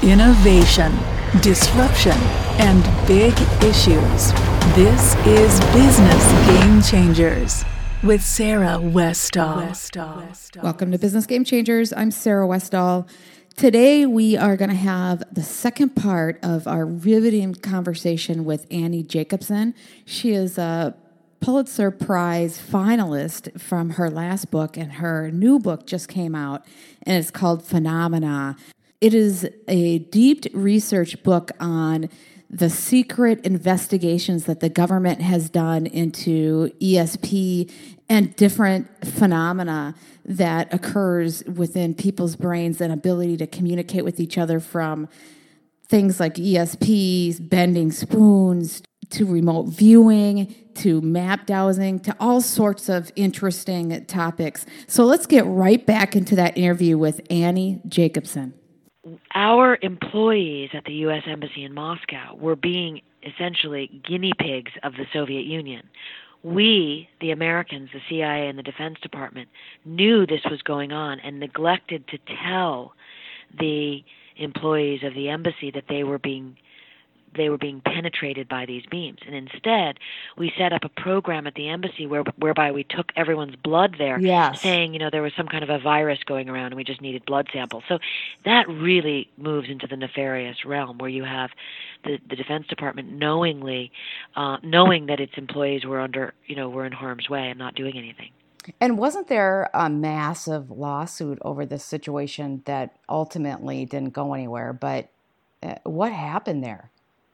Innovation, disruption, and big issues. This is Business Game Changers with Sarah Westall. Welcome to Business Game Changers. I'm Sarah Westall. Today we are going to have the second part of our riveting conversation with Annie Jacobsen. She is a Pulitzer Prize finalist from her last book, and her new book just came out, and it's called Phenomena. It is a deep research book on the secret investigations that the government has done into ESP and different phenomena that occurs within people's brains and ability to communicate with each other, from things like ESPs, bending spoons, to remote viewing, to map dowsing, to all sorts of interesting topics. So let's get right back into that interview with Annie Jacobsen. Our employees at the U.S. Embassy in Moscow were being essentially guinea pigs of the Soviet Union. We, the Americans, the CIA and the Defense Department, knew this was going on and neglected to tell the employees of the embassy that they were being penetrated by these beams. And instead, we set up a program at the embassy whereby we took everyone's blood there, saying, there was some kind of a virus going around and we just needed blood samples. So that really moves into the nefarious realm, where you have the Defense Department knowing that its employees were were in harm's way and not doing anything. And wasn't there a massive lawsuit over this situation that ultimately didn't go anywhere? But what happened there?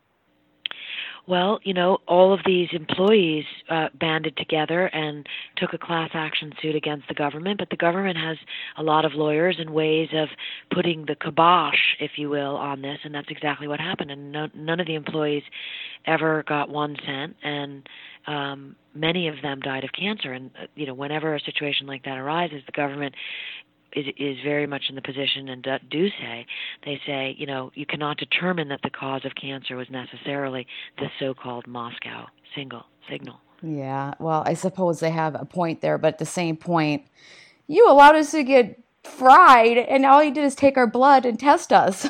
Well, all of these employees banded together and took a class action suit against the government, but the government has a lot of lawyers and ways of putting the kibosh, if you will, on this, and that's exactly what happened. And none of the employees ever got 1 cent, and many of them died of cancer. And, whenever a situation like that arises, the government is very much in the position, and they say, you cannot determine that the cause of cancer was necessarily the so-called Moscow signal. Yeah, well, I suppose they have a point there, but at the same point, you allowed us to get fried, and all you did is take our blood and test us.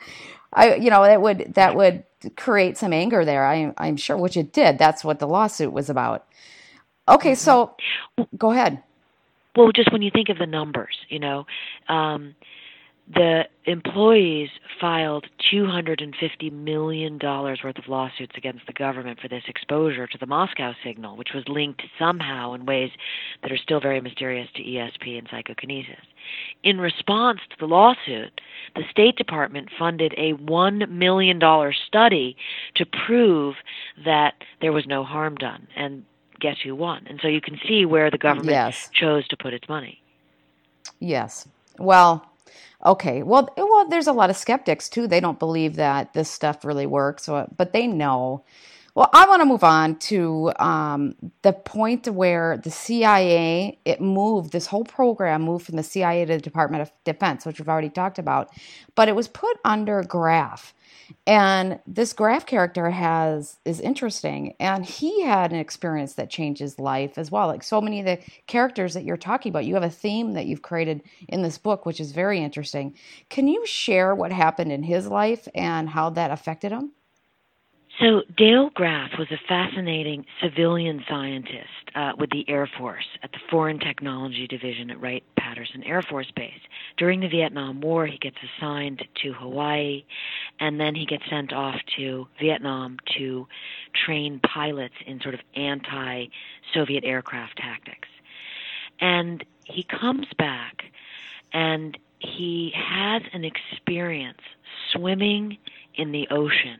That would create some anger there, I'm sure, which it did. That's what the lawsuit was about. Okay, so go ahead. Well, just when you think of the numbers, the employees filed $250 million worth of lawsuits against the government for this exposure to the Moscow signal, which was linked somehow in ways that are still very mysterious to ESP and psychokinesis. In response to the lawsuit, the State Department funded a $1 million study to prove that there was no harm done, and guess who won? And so you can see where the government chose to put its money. Yes. Well, okay. Well, there's a lot of skeptics too. They don't believe that this stuff really works, but they know. Well, I want to move on to the point where the CIA, this whole program moved from the CIA to the Department of Defense, which we've already talked about, but it was put under Graf. And this Graf character is interesting, and he had an experience that changed his life as well. Like so many of the characters that you're talking about, you have a theme that you've created in this book, which is very interesting. Can you share what happened in his life and how that affected him? So Dale Graf was a fascinating civilian scientist with the Air Force at the Foreign Technology Division at Wright-Patterson Air Force Base. During the Vietnam War, he gets assigned to Hawaii, and then he gets sent off to Vietnam to train pilots in sort of anti-Soviet aircraft tactics. And he comes back, and he has an experience swimming in the ocean,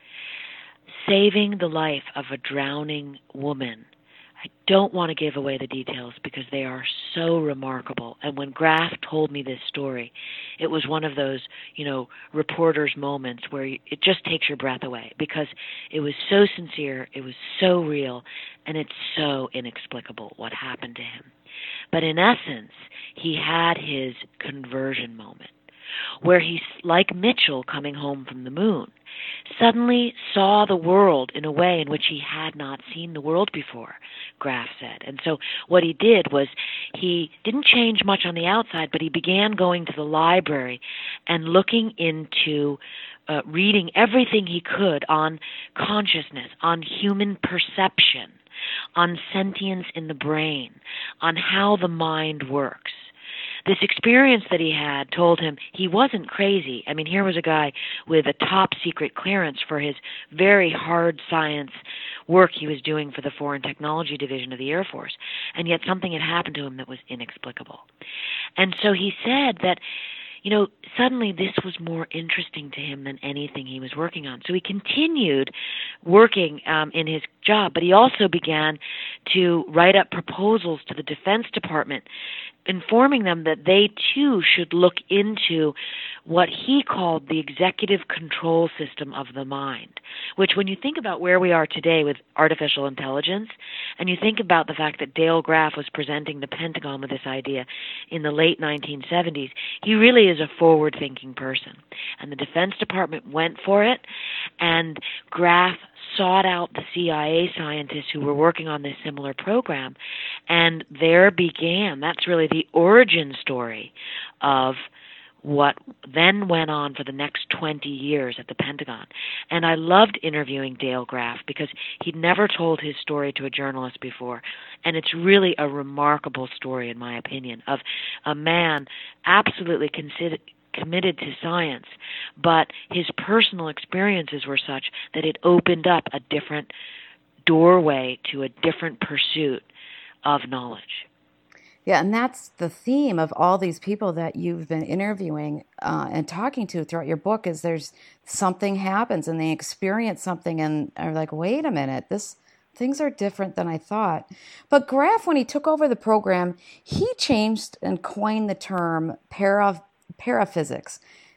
saving the life of a drowning woman. I don't want to give away the details because they are so remarkable. And when Graf told me this story, it was one of those, reporter's moments where it just takes your breath away, because it was so sincere, it was so real, and it's so inexplicable what happened to him. But in essence, he had his conversion moment, where he, like Mitchell coming home from the moon, suddenly saw the world in a way in which he had not seen the world before. Graf said. And so what he did was he didn't change much on the outside, but he began going to the library and looking into reading everything he could on consciousness, on human perception, on sentience in the brain, on how the mind works. This experience that he had told him he wasn't crazy. I mean, here was a guy with a top secret clearance for his very hard science work he was doing for the Foreign Technology Division of the Air Force, and yet something had happened to him that was inexplicable. And so he said that, suddenly this was more interesting to him than anything he was working on. So he continued working in his job, but he also began to write up proposals to the Defense Department, informing them that they too should look into what he called the executive control system of the mind, which when you think about where we are today with artificial intelligence, and you think about the fact that Dale Graf was presenting the Pentagon with this idea in the late 1970s, he really is a forward-thinking person. And the Defense Department went for it, and Graf sought out the CIA scientists who were working on this similar program, and that's really the origin story of what then went on for the next 20 years at the Pentagon. And I loved interviewing Dale Graf because he'd never told his story to a journalist before. And it's really a remarkable story, in my opinion, of a man absolutely committed to science, but his personal experiences were such that it opened up a different doorway to a different pursuit of knowledge. Yeah, and that's the theme of all these people that you've been interviewing and talking to throughout your book is there's something happens and they experience something and are like, wait a minute, things are different than I thought. But Graf, when he took over the program, he changed and coined the term paraphysics.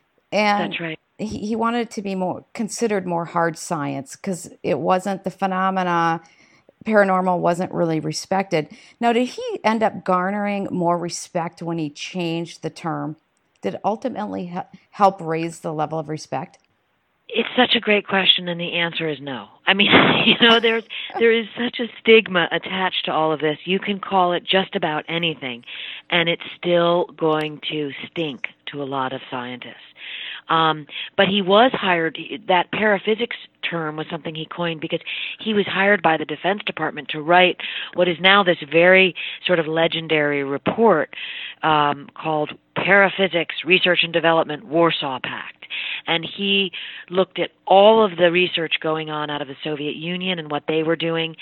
And that's right. He wanted it to be considered more hard science because it wasn't the phenomena. Paranormal wasn't really respected. Now, did he end up garnering more respect when he changed the term? Did it ultimately help raise the level of respect? It's such a great question, and the answer is no. I mean, there is such a stigma attached to all of this. You can call it just about anything, and it's still going to stink to a lot of scientists. But he was hired, that paraphysics term was something he coined because he was hired by the Defense Department to write what is now this very sort of legendary report called Paraphysics Research and Development Warsaw Pact. And he looked at all of the research going on out of the Soviet Union and what they were doing.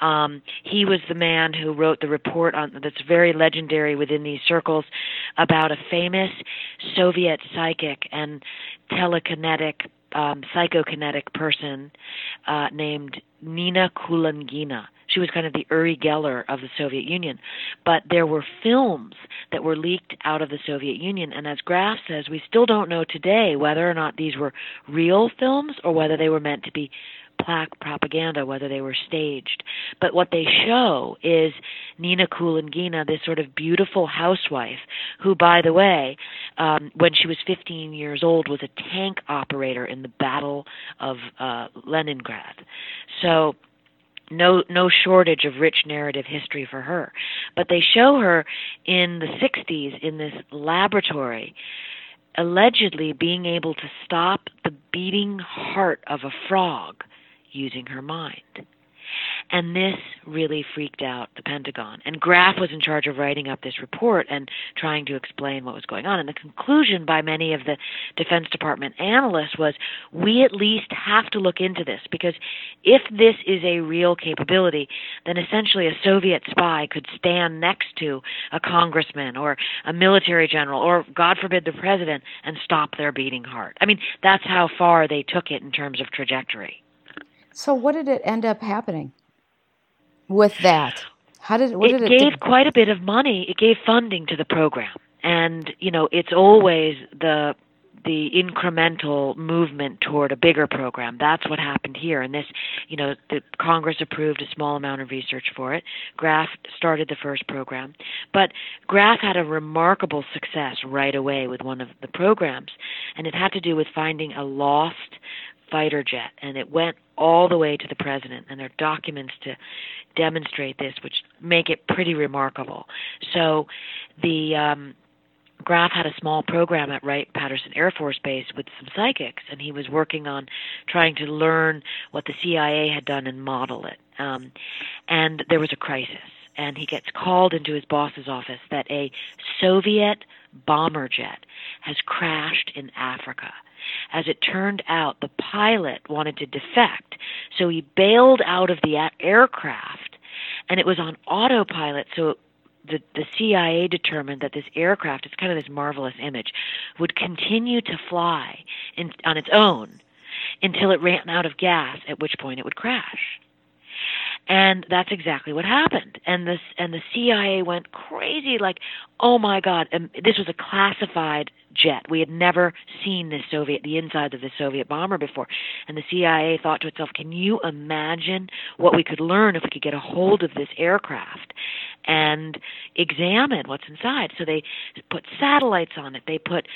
He was the man who wrote the report that's very legendary within these circles about a famous Soviet psychic and telekinetic, psychokinetic person named Nina Kulangina. She was kind of the Uri Geller of the Soviet Union. But there were films that were leaked out of the Soviet Union, and as Graf says, we still don't know today whether or not these were real films or whether they were meant to be propaganda, whether they were staged. But what they show is Nina Kulangina, this sort of beautiful housewife who, by the way, when she was 15 years old, was a tank operator in the Battle of Leningrad. So no shortage of rich narrative history for her. But they show her in the 60s in this laboratory allegedly being able to stop the beating heart of a frog using her mind. And this really freaked out the Pentagon. And Graf was in charge of writing up this report and trying to explain what was going on. And the conclusion by many of the Defense Department analysts was, we at least have to look into this, because if this is a real capability, then essentially a Soviet spy could stand next to a congressman or a military general or, God forbid, the president and stop their beating heart. I mean, that's how far they took it in terms of trajectory. So what did it end up happening with that? It gave quite a bit of money. It gave funding to the program. And, it's always the incremental movement toward a bigger program. That's what happened here. And this, the Congress approved a small amount of research for it. Graf started the first program. But Graf had a remarkable success right away with one of the programs. And it had to do with finding a lost fighter jet, and it went all the way to the president, and there are documents to demonstrate this, which make it pretty remarkable. So the Graf had a small program at Wright-Patterson Air Force Base with some psychics, and he was working on trying to learn what the CIA had done and model it. And there was a crisis, and he gets called into his boss's office that a Soviet bomber jet has crashed in Africa. As it turned out, the pilot wanted to defect, so he bailed out of the aircraft, and it was on autopilot, so the CIA determined that this aircraft, it's kind of this marvelous image, would continue to fly on its own until it ran out of gas, at which point it would crash. And that's exactly what happened. And the CIA went crazy, like, oh my God, this was a classified jet. We had never seen the inside of the Soviet bomber before. And the CIA thought to itself, can you imagine what we could learn if we could get a hold of this aircraft and examine what's inside? So they put satellites on it. They put,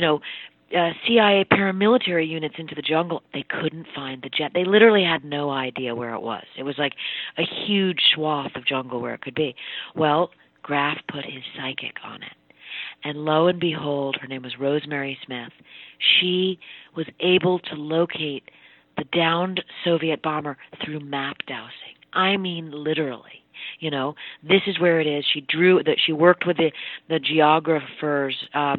CIA paramilitary units into the jungle. They couldn't find the jet. They literally had no idea where it was. It was like a huge swath of jungle where it could be. Well, Graf put his psychic on it. And lo and behold, her name was Rosemary Smith. She was able to locate the downed Soviet bomber through map dowsing. I mean, literally. This is where it is. She worked with the geographers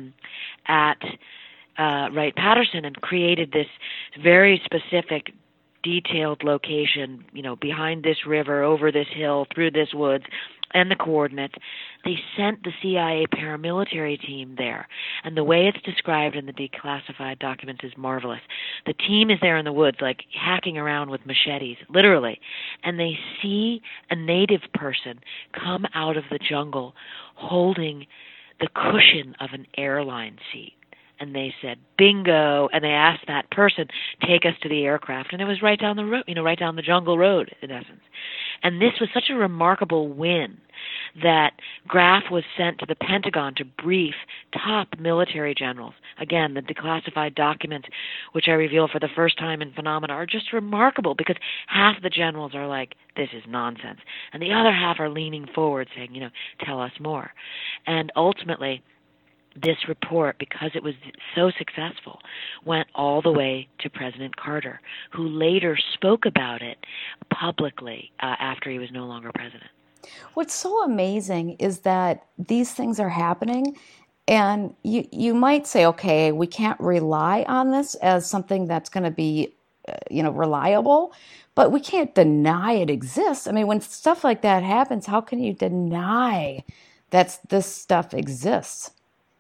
at Wright-Patterson and created this very specific, detailed location, behind this river, over this hill, through this woods, and the coordinates. They sent the CIA paramilitary team there, and the way it's described in the declassified documents is marvelous. The team is there in the woods, like hacking around with machetes, literally, and they see a native person come out of the jungle holding the cushion of an airline seat. And they said, bingo, and they asked that person, take us to the aircraft. And it was right down the road, right down the jungle road, in essence. And this was such a remarkable win that Graf was sent to the Pentagon to brief top military generals. Again, the declassified documents, which I reveal for the first time in Phenomena, are just remarkable because half the generals are like, this is nonsense. And the other half are leaning forward saying, tell us more. And ultimately, this report, because it was so successful, went all the way to President Carter, who later spoke about it publicly after he was no longer president. What's so amazing is that these things are happening, and you might say, okay, we can't rely on this as something that's going to be, reliable, but we can't deny it exists. I mean, when stuff like that happens, how can you deny that this stuff exists?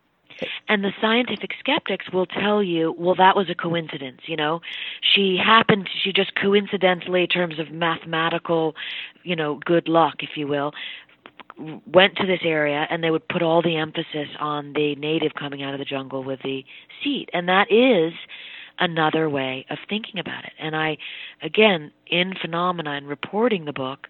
And the scientific skeptics will tell you, well, that was a coincidence, She just coincidentally, in terms of mathematical, good luck, if you will, went to this area, and they would put all the emphasis on the native coming out of the jungle with the seat. And that is another way of thinking about it. And I, again, in Phenomena and reporting the book,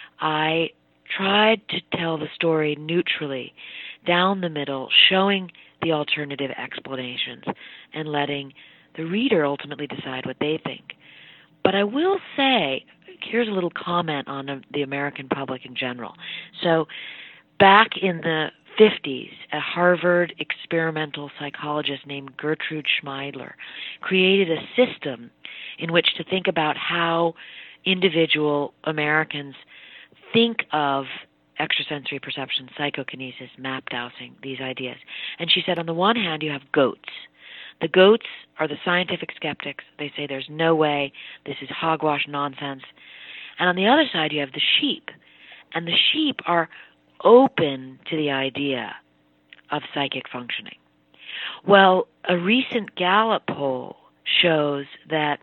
I tried to tell the story neutrally, down the middle, showing the alternative explanations and letting the reader ultimately decide what they think. But I will say, here's a little comment on the American public in general. So back in the 50s, a Harvard experimental psychologist named Gertrude Schmeidler created a system in which to think about how individual Americans think of extrasensory perception, psychokinesis, map dowsing, these ideas. And she said, on the one hand, you have goats. The goats are the scientific skeptics. They say there's no way, this is hogwash nonsense. And on the other side, you have the sheep. And the sheep are open to the idea of psychic functioning. Well, a recent Gallup poll shows that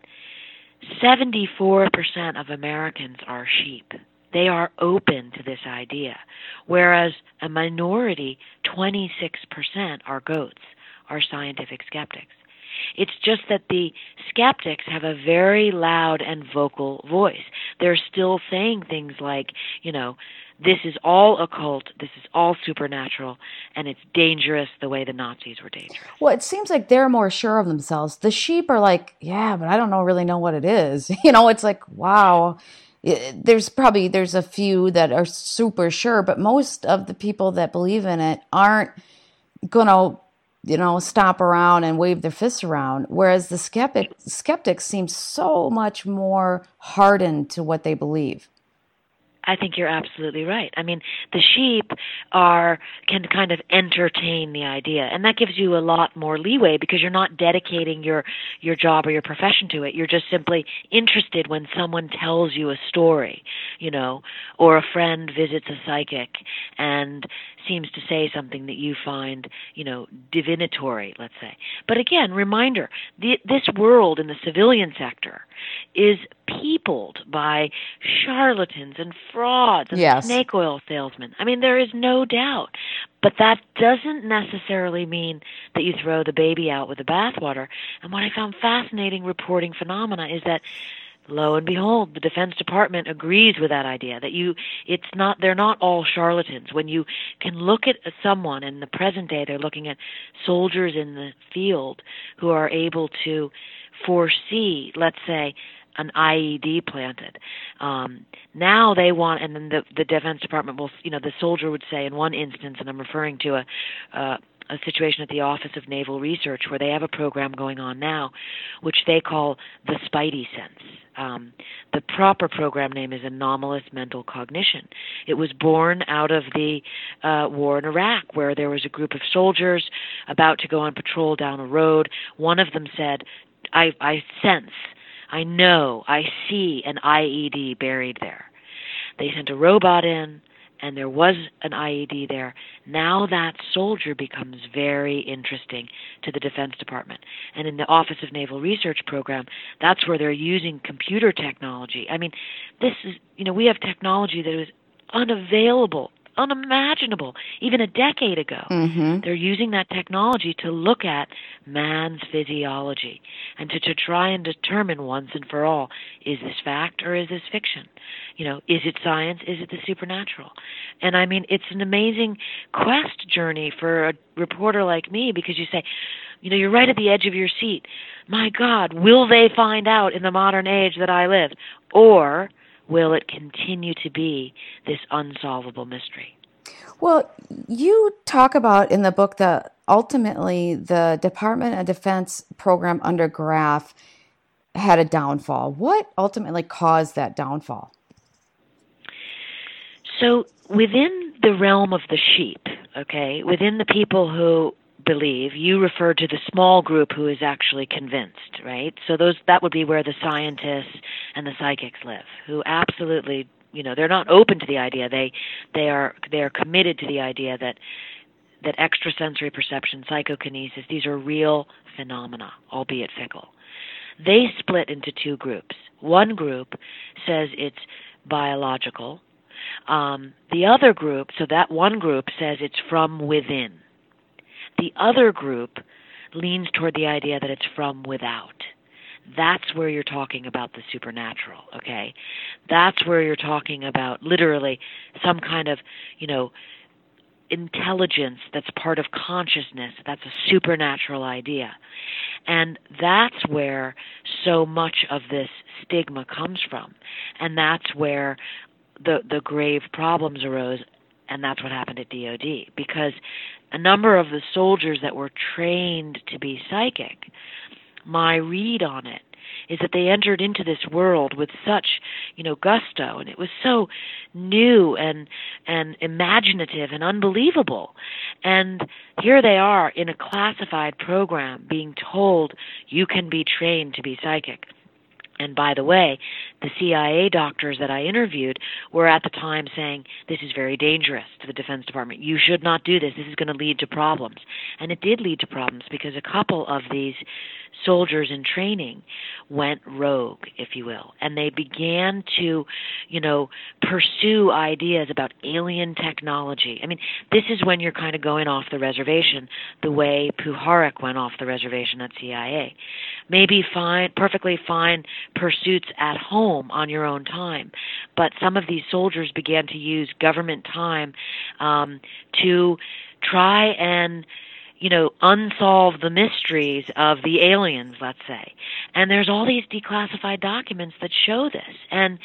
74% of Americans are sheep. They are open to this idea, whereas a minority, 26%, are goats, are scientific skeptics. It's just that the skeptics have a very loud and vocal voice. They're still saying things like, this is all occult, this is all supernatural, and it's dangerous the way the Nazis were dangerous. Well, it seems like they're more sure of themselves. The sheep are like, yeah, but I don't really know what it is. It's like, wow. There's a few that are super sure, but most of the people that believe in it aren't going to, stomp around and wave their fists around. Whereas the skeptics seem so much more hardened to what they believe. I think you're absolutely right. I mean, the sheep can kind of entertain the idea, and that gives you a lot more leeway because you're not dedicating your job or your profession to it. You're just simply interested when someone tells you a story, or a friend visits a psychic and seems to say something that you find, divinatory, let's say. But again, reminder, this world in the civilian sector is peopled by charlatans and frauds and snake oil salesmen. I mean, there is no doubt. But that doesn't necessarily mean that you throw the baby out with the bathwater. And what I found fascinating reporting phenomena is that, lo and behold, the Defense Department agrees with that idea that they're not all charlatans. When you can look at someone in the present day, they're looking at soldiers in the field who are able to foresee, let's say, an IED planted. Now they want, and then the Defense Department will, the soldier would say in one instance, and I'm referring to a situation at the Office of Naval Research where they have a program going on now, which they call the Spidey Sense. The proper program name is Anomalous Mental Cognition. It was born out of the war in Iraq, where there was a group of soldiers about to go on patrol down a road. One of them said, I sense, I know, I see an IED buried there. They sent a robot in, and there was an IED there. Now that soldier becomes very interesting to the Defense Department. And in the Office of Naval Research program, that's where they're using computer technology. I mean, this is, we have technology that was unavailable, unimaginable, even a decade ago. Mm-hmm. They're using that technology to look at man's physiology and to try and determine once and for all, is this fact or is this fiction? Is it science? Is it the supernatural? And I mean, it's an amazing quest journey for a reporter like me, because you say, you're right at the edge of your seat. My God, will they find out in the modern age that I live? Or will it continue to be this unsolvable mystery? Well, you talk about in the book that ultimately the Department of Defense program under Graf had a downfall. What ultimately caused that downfall? So within the realm of the sheep, within the people who believe, you refer to the small group who is actually convinced, right? So that would be where the scientists and the psychics live, who absolutely, they're not open to the idea. They are committed to the idea that extrasensory perception, psychokinesis, these are real phenomena, albeit fickle. They split into two groups. One group says it's biological. The other group, so that one group says it's from within. The other group leans toward the idea that it's from without. That's where you're talking about the supernatural, okay? That's where you're talking about literally some kind of, intelligence that's part of consciousness. That's a supernatural idea. And that's where so much of this stigma comes from. And that's where the grave problems arose, and that's what happened at DOD. Because a number of the soldiers that were trained to be psychic, my read on it is that they entered into this world with such, gusto, and it was so new and imaginative and unbelievable. And here they are in a classified program being told you can be trained to be psychic. And by the way, the CIA doctors that I interviewed were at the time saying, this is very dangerous to the Defense Department. You should not do this. This is going to lead to problems. And it did lead to problems because a couple of these soldiers in training went rogue, if you will, and they began to, pursue ideas about alien technology. I mean, this is when you're kind of going off the reservation the way Puharich went off the reservation at CIA. Maybe perfectly fine pursuits at home on your own time, but some of these soldiers began to use government time to try and unsolve the mysteries of the aliens, let's say. And there's all these declassified documents that show this. And,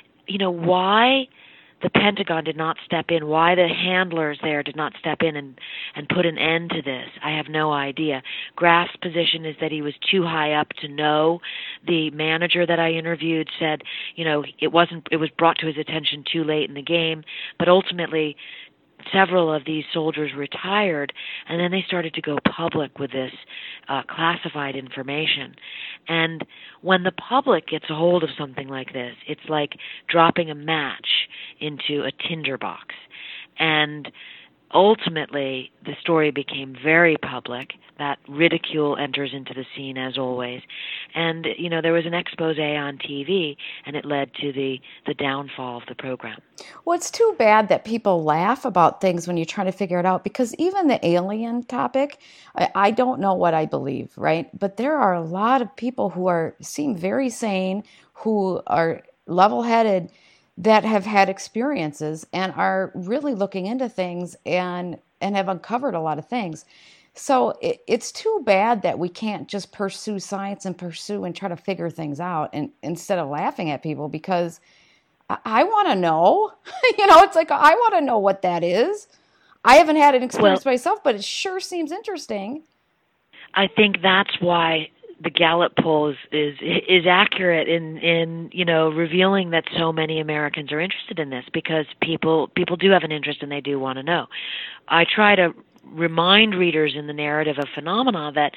why the Pentagon did not step in, why the handlers there did not step in and put an end to this, I have no idea. Graf's position is that he was too high up to know. The manager that I interviewed said, it was brought to his attention too late in the game, but ultimately several of these soldiers retired, and then they started to go public with this classified information. And when the public gets a hold of something like this, it's like dropping a match into a tinderbox. And ultimately, the story became very public. That ridicule enters into the scene, as always. And, there was an expose on TV, and it led to the downfall of the program. Well, it's too bad that people laugh about things when you're trying to figure it out, because even the alien topic, I don't know what I believe, right? But there are a lot of people who seem very sane, who are level-headed, that have had experiences and are really looking into things and have uncovered a lot of things. So it's too bad that we can't just pursue science and try to figure things out, and instead of laughing at people, because I want to know. It's like, I want to know what that is. I haven't had an experience myself, but it sure seems interesting. I think that's why the Gallup poll is accurate in revealing that so many Americans are interested in this, because people do have an interest and they do want to know. I try to remind readers in the narrative of phenomena that,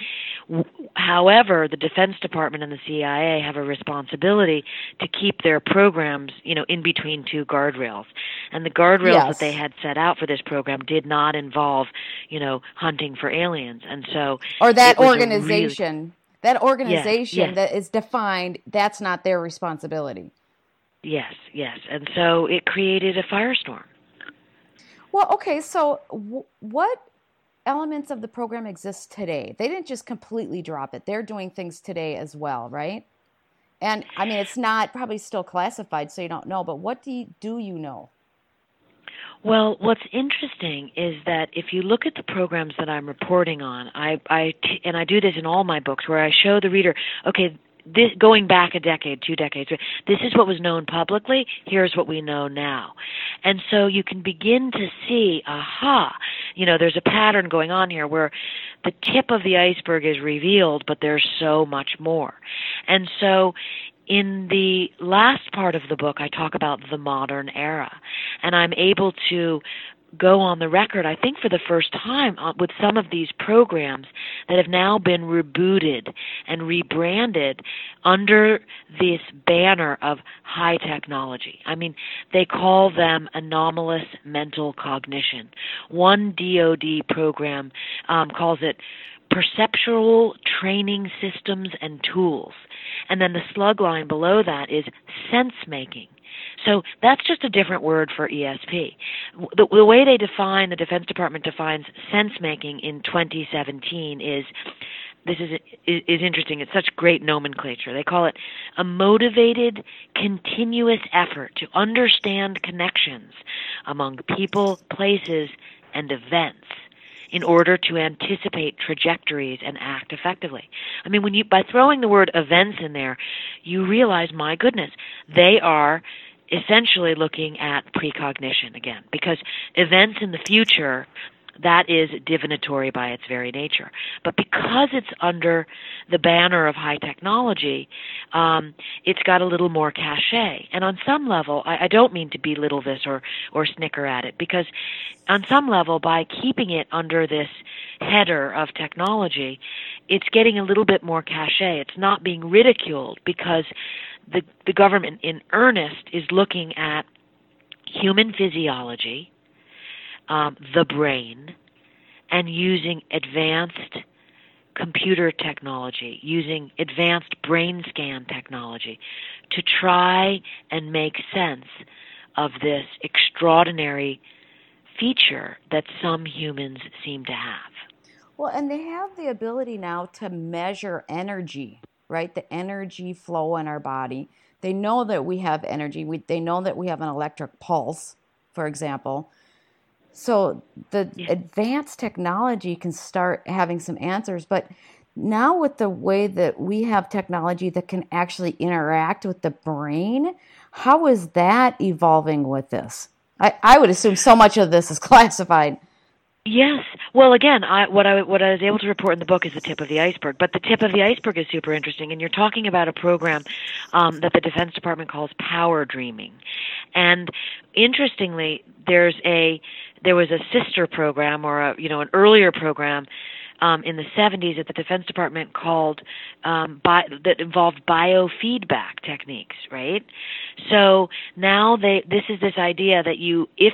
however, the Defense Department and the CIA have a responsibility to keep their programs, in between two guardrails. And the guardrails that they had set out for this program did not involve, hunting for aliens. And so, or that organization. That organization that is defined, that's not their responsibility. Yes. And so it created a firestorm. Well, okay, so what elements of the program exist today? They didn't just completely drop it. They're doing things today as well, right? And, I mean, it's not probably still classified, so you don't know, but what do you know? Well, what's interesting is that if you look at the programs that I'm reporting on, I do this in all my books, where I show the reader, okay, this going back a decade, 2 decades, this is what was known publicly, here's what we know now. And so you can begin to see, there's a pattern going on here where the tip of the iceberg is revealed, but there's so much more. And so in the last part of the book, I talk about the modern era, and I'm able to go on the record, I think for the first time, with some of these programs that have now been rebooted and rebranded under this banner of high technology. I mean, they call them anomalous mental cognition. One DoD program calls it perceptual training systems and tools. And then the slug line below that is sense-making. So that's just a different word for ESP. The way they define, the Defense Department defines sense-making in 2017 is interesting. It's such great nomenclature. They call it a motivated, continuous effort to understand connections among people, places, and events in order to anticipate trajectories and act effectively. I mean, by throwing the word events in there, you realize, my goodness, they are essentially looking at precognition again, because events in the future, that is divinatory by its very nature. But because it's under the banner of high technology, it's got a little more cachet. And on some level, I don't mean to belittle this or snicker at it, because on some level, by keeping it under this header of technology, it's getting a little bit more cachet. It's not being ridiculed, because the government in earnest is looking at human physiology, the brain, and using advanced computer technology, using advanced brain scan technology to try and make sense of this extraordinary feature that some humans seem to have. Well, and they have the ability now to measure energy, right? The energy flow in our body. They know that we have energy. They know that we have an electric pulse, for example. So the advanced technology can start having some answers. But now with the way that we have technology that can actually interact with the brain, how is that evolving with this? I would assume so much of this is classified. Yes. Well, again, what I was able to report in the book is the tip of the iceberg. But the tip of the iceberg is super interesting, and you're talking about a program that the Defense Department calls Power Dreaming. And interestingly, there was a sister program, or an earlier program in the 70s that the Defense Department called that involved biofeedback techniques, right? So now this is this idea that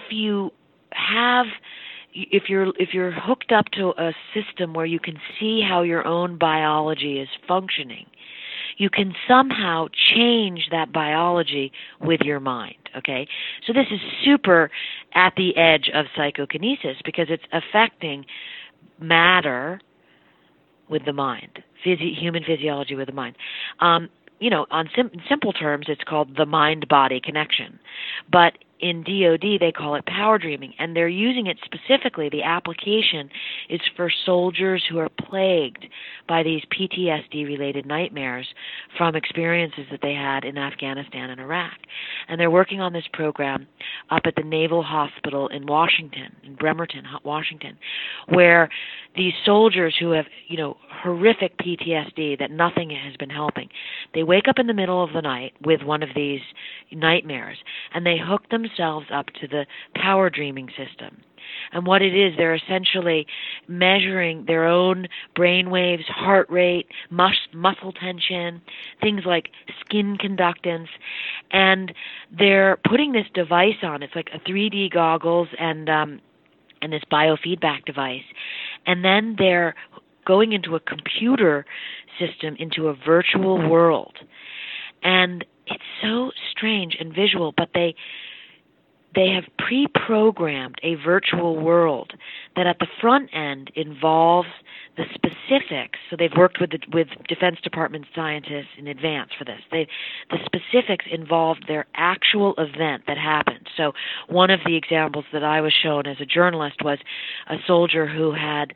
if you're hooked up to a system where you can see how your own biology is functioning, you can somehow change that biology with your mind, okay? So this is super at the edge of psychokinesis because it's affecting matter with the mind, human physiology with the mind. On simple terms, it's called the mind-body connection. But in DoD, they call it power dreaming, and they're using it specifically. The application is for soldiers who are plagued by these PTSD-related nightmares from experiences that they had in Afghanistan and Iraq. And they're working on this program up at the Naval Hospital in Washington, in Bremerton, Washington, where these soldiers who have, horrific PTSD that nothing has been helping, they wake up in the middle of the night with one of these nightmares, and they hook themselves up to the power dreaming system. And what it is, they're essentially measuring their own brain waves, heart rate, muscle tension, things like skin conductance, and they're putting this device on. It's like a 3D goggles and this biofeedback device, and then they're going into a computer system, into a virtual world. And it's so strange and visual, but they have pre-programmed a virtual world that at the front end involves the specifics. So they've worked with Defense Department scientists in advance for this. The specifics involved their actual event that happened. So one of the examples that I was shown as a journalist was a soldier who had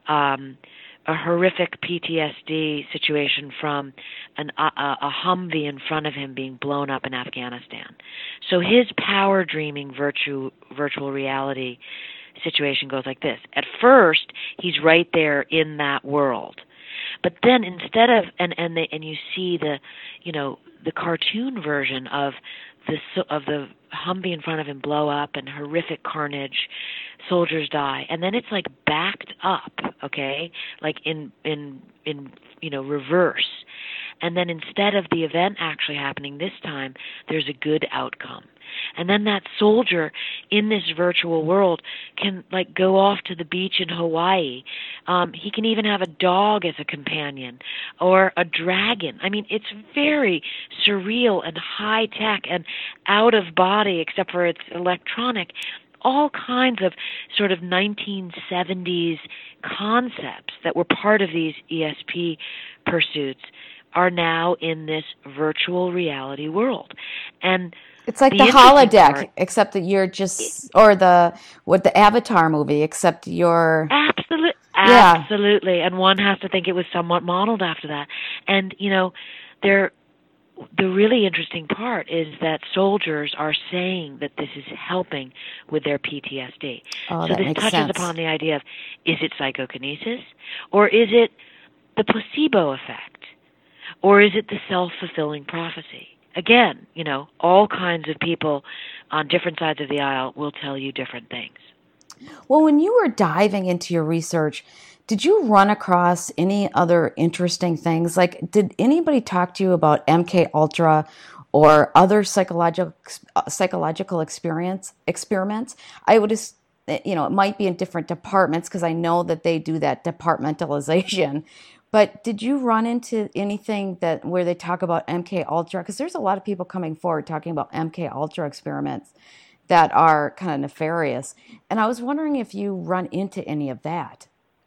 a horrific PTSD situation from a Humvee in front of him being blown up in Afghanistan. So his power dreaming virtual reality situation goes like this. At first, he's right there in that world. But then instead of and you see the cartoon version of the Humvee in front of him blow up and horrific carnage, soldiers die, and then it's like backed up, okay, like in reverse. And then instead of the event actually happening this time, there's a good outcome. And then that soldier in this virtual world can like go off to the beach in Hawaii. He can even have a dog as a companion or a dragon. I mean, it's very surreal and high tech and out of body, except for it's electronic. All kinds of sort of 1970s concepts that were part of these ESP pursuits are now in this virtual reality world. And it's like the holodeck, except that you're just, or the Avatar movie, except you're... Absolutely. And one has to think it was somewhat modeled after that. And, the really interesting part is that soldiers are saying that this is helping with their PTSD. Oh, so this touches upon the idea of, is it psychokinesis, or is it the placebo effect, or is it the self-fulfilling prophecy? Again, all kinds of people on different sides of the aisle will tell you different things. Well, when you were diving into your research, did you run across any other interesting things? Like, did anybody talk to you about MK Ultra or other psychological experiments? I would it might be in different departments because I know that they do that departmentalization. But did you run into anything where they talk about MK Ultra? Because there's a lot of people coming forward talking about MK Ultra experiments that are kind of nefarious. And I was wondering if you run into any of that.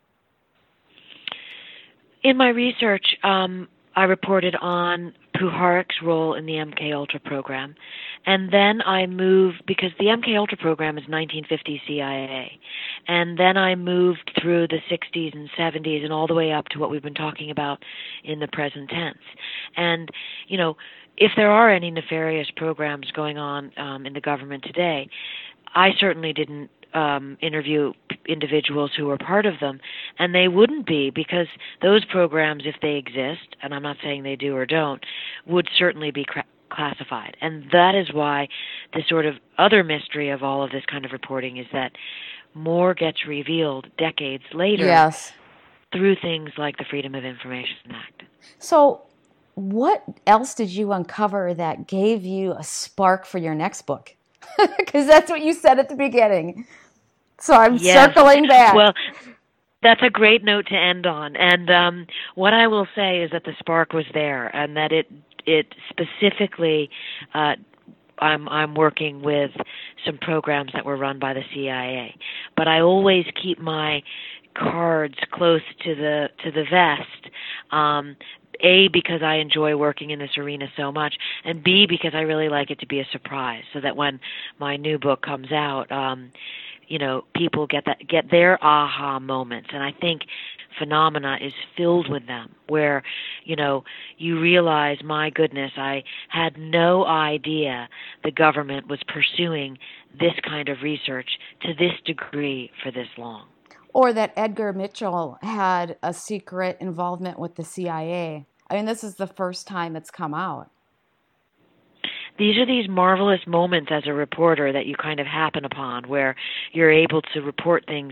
In my research, I reported on Puharich's role in the MK Ultra program, and then I moved, because the MK Ultra program is 1950 CIA, and then I moved through the 60s and 70s and all the way up to what we've been talking about in the present tense. And, if there are any nefarious programs going on in the government today, I certainly didn't interview individuals who were part of them, and they wouldn't be, because those programs, if they exist, and I'm not saying they do or don't, would certainly be classified. And that is why the sort of other mystery of all of this kind of reporting is that more gets revealed decades later. Yes. Through things like the Freedom of Information Act. So what else did you uncover that gave you a spark for your next book? Because that's what you said at the beginning. So I'm circling back. Well, that's a great note to end on. And what I will say is that the spark was there, and that it specifically, I'm working with some programs that were run by the CIA. But I always keep my cards close to the vest. A, because I enjoy working in this arena so much, and B, because I really like it to be a surprise, so that when my new book comes out, people get their aha moments. And I think Phenomena is filled with them, where, you realize, my goodness, I had no idea the government was pursuing this kind of research to this degree for this long. Or that Edgar Mitchell had a secret involvement with the CIA. I mean, this is the first time it's come out. These are these marvelous moments as a reporter that you kind of happen upon, where you're able to report things,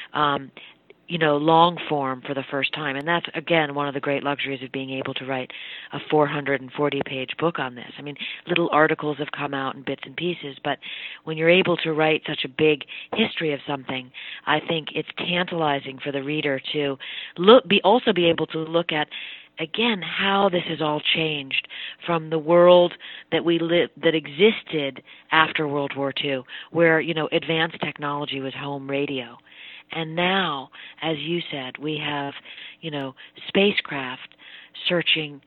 long form for the first time. And that's, again, one of the great luxuries of being able to write a 440-page book on this. I mean, little articles have come out in bits and pieces, but when you're able to write such a big history of something, I think it's tantalizing for the reader to also be able to look at, again, how this has all changed from the world that that existed after World War II, where, advanced technology was home radio. And now, as you said, we have, spacecraft searching,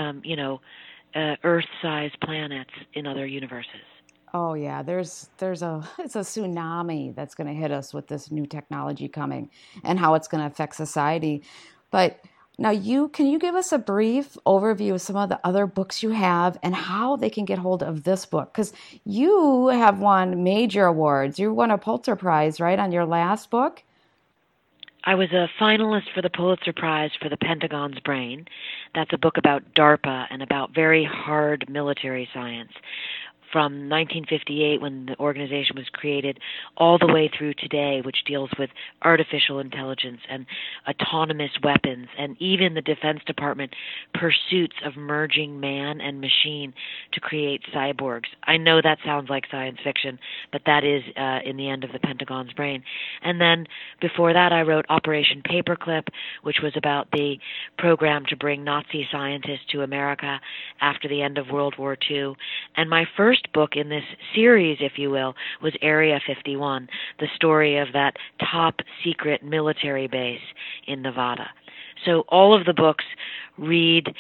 Earth-sized planets in other universes. Oh yeah, it's a tsunami that's going to hit us with this new technology coming, and how it's going to affect society. But now, can you give us a brief overview of some of the other books you have and how they can get hold of this book? Because you have won major awards. You won a Pulitzer Prize, right, on your last book? I was a finalist for the Pulitzer Prize for The Pentagon's Brain. That's a book about DARPA and about very hard military science, from 1958, when the organization was created, all the way through today, which deals with artificial intelligence and autonomous weapons, and even the Defense Department pursuits of merging man and machine to create cyborgs. I know that sounds like science fiction, but that is in the end of The Pentagon's Brain. And then before that, I wrote Operation Paperclip, which was about the program to bring Nazi scientists to America after the end of World War II. And my first book in this series, if you will, was Area 51, the story of that top secret military base in Nevada. So all of the books read,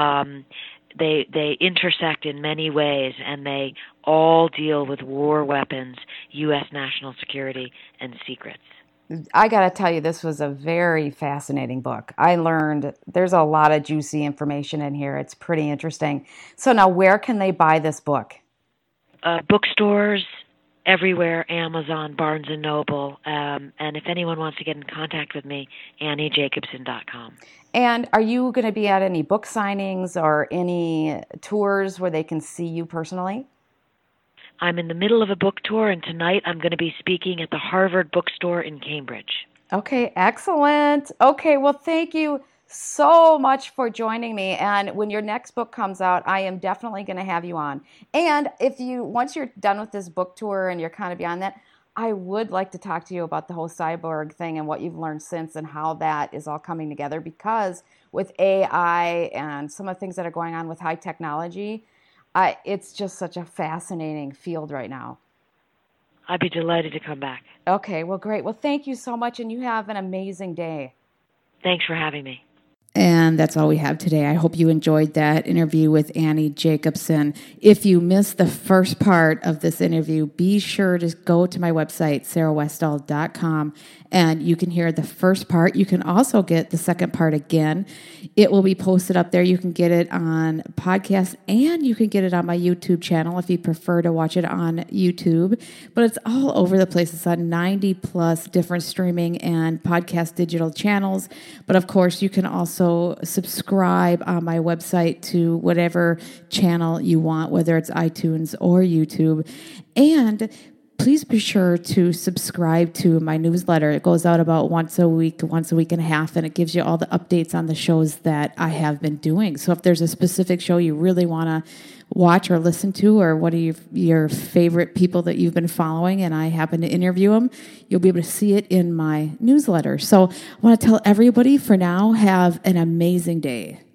they intersect in many ways, and they all deal with war weapons, U.S. national security, and secrets. I got to tell you, this was a very fascinating book. I learned there's a lot of juicy information in here. It's pretty interesting. So now, where can they buy this book? Bookstores everywhere, Amazon, Barnes & Noble, and if anyone wants to get in contact with me, AnnieJacobson.com. And are you going to be at any book signings or any tours where they can see you personally? I'm in the middle of a book tour, and tonight I'm going to be speaking at the Harvard Bookstore in Cambridge. Okay, excellent. Okay, well, thank you so much for joining me. And when your next book comes out, I am definitely going to have you on. And once you're done with this book tour and you're kind of beyond that, I would like to talk to you about the whole cyborg thing and what you've learned since and how that is all coming together, because with AI and some of the things that are going on with high technology, it's just such a fascinating field right now. I'd be delighted to come back. Okay, well, great. Well, thank you so much, and you have an amazing day. Thanks for having me. And that's all we have today. I hope you enjoyed that interview with Annie Jacobsen. If you missed the first part of this interview, be sure to go to my website, sarahwestall.com, and you can hear the first part. You can also get the second part again. It will be posted up there. You can get it on podcast, and you can get it on my YouTube channel if you prefer to watch it on YouTube. But it's all over the place. It's on 90 plus different streaming and podcast digital channels. But of course, you can also subscribe on my website to whatever channel you want, whether it's iTunes or YouTube. And please be sure to subscribe to my newsletter. It goes out about once a week and a half, and it gives you all the updates on the shows that I have been doing. So if there's a specific show you really want to watch or listen to, or what are your favorite people that you've been following and I happen to interview them, you'll be able to see it in my newsletter. So I want to tell everybody for now, have an amazing day.